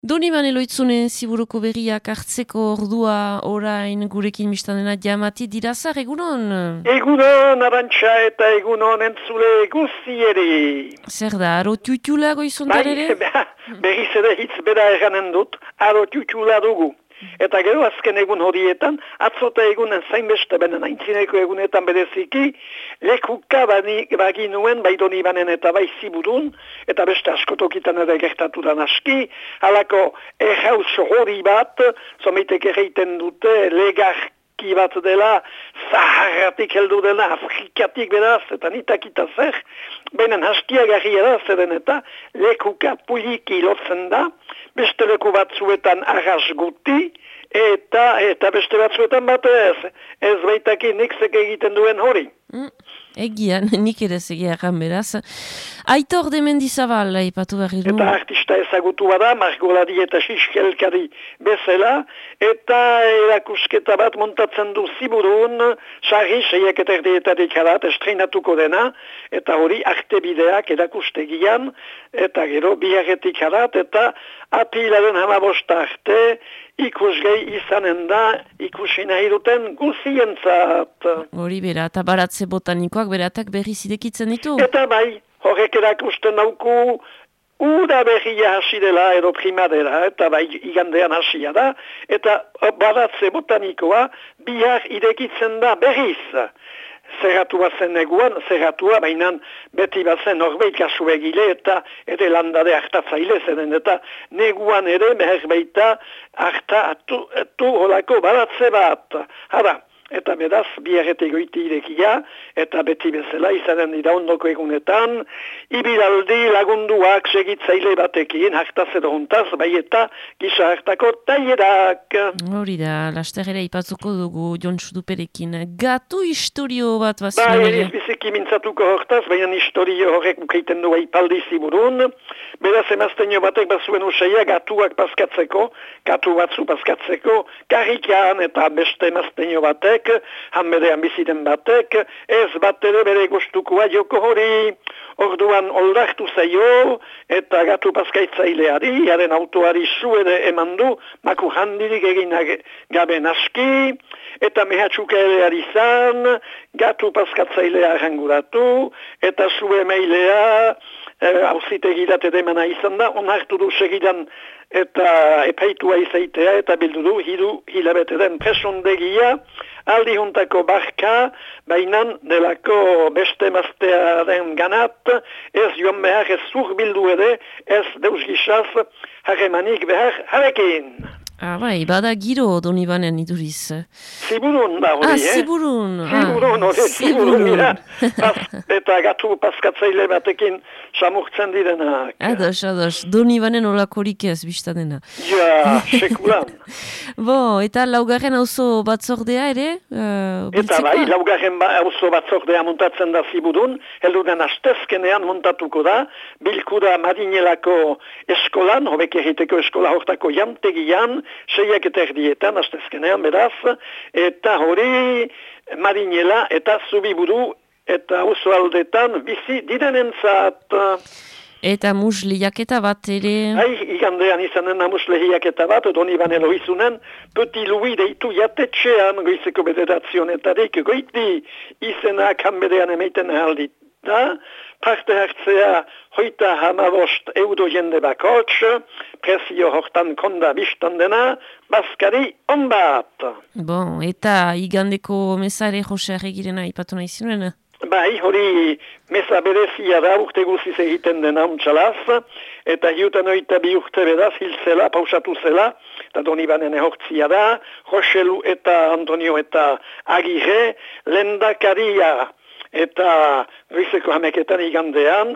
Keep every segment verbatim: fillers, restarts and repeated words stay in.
Doniban eloitzunen ziburuko berriak hartzeko ordua orain gurekin mistanena jamati dirazar, egunon? Egunon, Arantxa eta egunon entzule guztieri. Zer da, aro tiutula goizuntan ere? Bai, berriz ere hitz bera eganen dut, aro tiutula dugu. Eta gero azken egun horietan, atzota egunen zainbeste benen aintzineko egunetan bereziki, lekuka bani, baginuen bai Donibanen eta bai Ziburun, eta beste askotokitan ere gertatu da aski, halako errauz hori bat, zomitek erreiten dute legar bat dela, zaharratik heldu dela, afrikatik beraz, eta nitakita zer, benen hastiagarria da, zeren eta lekuka puliki lotzen da, beste leku batzuetan arras guti, eta, eta beste batzuetan batez, ez baitaki nik zek egiten duen hori. Mm, egian, nik ere zegia erran beraz. Aitor de Mendizabal, aipatu berri du. Eta artista ezagutu bada, margolari eta xiskelkari bezala, eta erakusketa bat montatzen du Ziburun, sarri seiak eta erdietatik harat, estreinatuko dena, eta hori arte bideak erakustegian, eta gero biharretik harat, eta apilaren hamabosta arte, ikusgei izanen da, ikusi nahi duten guzientzat. Hori bera, eta baratze botanikoak beratak berri zidekitzen ditu. Eta bai, horrek erakusten dauku, ura berria hasi dela, edo primadera, eta bai igandean hasia da, eta baratze botanikoa bihar irekitzen da berriz. Zerratua zen neguan, zerratua, baina beti bazen norbait kasu egile eta ere landade hartatzaile zenen, eta neguan ere meherbeita harta atu, atu holako baratze bat. Hara, eta beraz, biarrete goiti irekia, eta beti bezala izanen dira ondoko egunetan, ibilaldi lagunduak segitzaile batekin, hartaz edo hontaz, bai eta gisa hartako tailerak. Hori da, laster ere ipatzuko dugu Jon Suduperekin. Gatu historio bat Ba, bazien ere. eriz biziki mintzatuko hortaz, baina historio horrek ukeiten du aipaldi Ziburun. Beraz emazteño batek bazuen usaia gatuak paskatzeko, gatu batzu paskatzeko, karrikan eta beste emazteño batek, hanbedean biziten batek, ez bat ere bere gustukoa joko hori, orduan oldartu zaio, eta gatu paskaitzaileari, haren autoari zu ere eman du, maku handirik egin gabe naski, eta mehatxuka ere ari zan, gatu paskatzailea arranguratu, eta zu emailea, hauzitegirat ere emana izan da, onartu du segidan eta epaitua izaitea, eta bildu du hiru hilabeteren presondegia, aldi juntako barka, bainan delako beste maztearen ganat, ez joan behar ez zur bildu ere, ez deus gizaz, harremanik behar harekin. Ah, bai, bada giro Donibanen iduriz. Ziburun da hori, Ah, eh? Ziburun. Ziburun, hori, Ziburun, mira. Eta gatu paskatzaile batekin samurtzen direnak. Ados, ados, Donibanen olakorik ez biztadena. Ja, sekulan. Bo, eta laugarren auzo batzordea ere? Uh, Eta bai, laugarren ba, auzo batzordea montatzen da Ziburun, helduden astezkenean montatuko da, bilkura Marinelako eskolan, hobek egiteko eskola hortako jantegian, seiak eta erdietan, astezkenean beraz, eta hori Marinela eta Zubiburu eta auzo aldetan bizi direnentzat. Eta musliaketa bat ere... Hai, igandean izanen musliaketa bat, Doniban eloizunen, Petit Louis deitu jatetxean goizeko bederatzionetarik, goiti izenak hanbedean emeiten ahaldit. Da, parte hartzea hoita hamabost euro jende bakots, presio hortan konda biztan dena, baskari onbat. Bon, eta igandeko mesare Jose Arregirena ipatu nahi zinuen? Bai, hori mesa berezia da urte guziz egiten dena untxalaz, eta hiutan oita bi urte bedaz hil zela, pausatu zela, eta Donibanen ehortzia da, Joselu eta Antonio eta Agirre, lendakaria, eta goizeko hameketan igandean,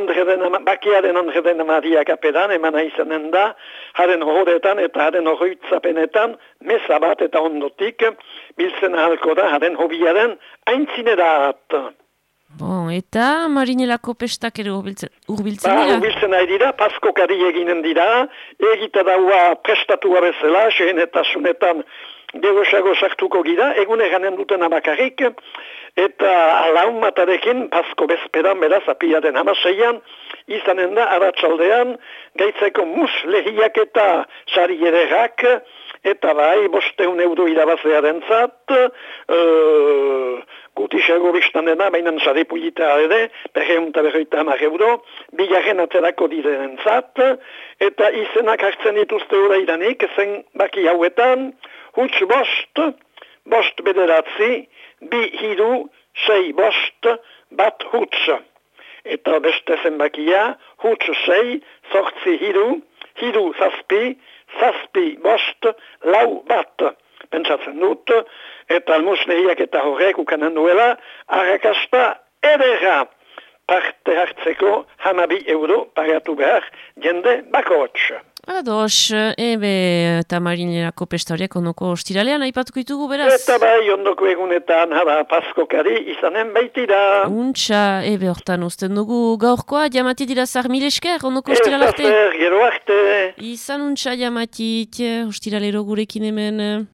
bakiaren Andreden Maria Kapedan, emana izanen da, haren horretan eta haren horretzapenetan, mesa bat eta ondotik, biltzen ahalko da, haren hobiaren aintzinerat. Bon, eta Marinelako pestak ere urbiltzen Ba, dira? urbiltzen nahi dira, paskokari eginen dira, egita daua prestatua bezala, sehen eta sunetan gerosago sartuko gira, egun eganen duten abakarrik, eta alaun matarekin, pasko bezperan, beraz, apiaren hamaseian, izanen da, aratsaldean, gaitzeko mus lehiak eta sari ederrak, eta bai, bosteun euro irabazearen zat, uh, gutisago biztanena, baina sari pulita ere, berreunta berreita hamar euro, bigarren aterako direnen zat, eta izenak hartzen dituzte hori iranik, zen baki hauetan, huts bost, bost bederatzi, bi hiru, sei bost, bat huts. Eta beste zenbakia, huts sei, sortzi hiru, hiru zazpi, zazpi bost, lau bat. Pentsatzen dut, eta almuslehiak eta horrek ukanen duela, arrakasta edera. Parte hartzeko hamabi euro pagatu behar jende bakots. Ados, ebe tamarinerako pestariak ondoko ostiralean aipatuko ditugu beraz. Eta bai ondoko egunetan haba paskokari izanen baitira. Untxa, ebe hortan usten dugu gaurkoa, jamati dira zar mil esker ondoko ostiralarte. Ez da zer, gero arte. Izan untxa jamatit, ostiralero gurekin hemen.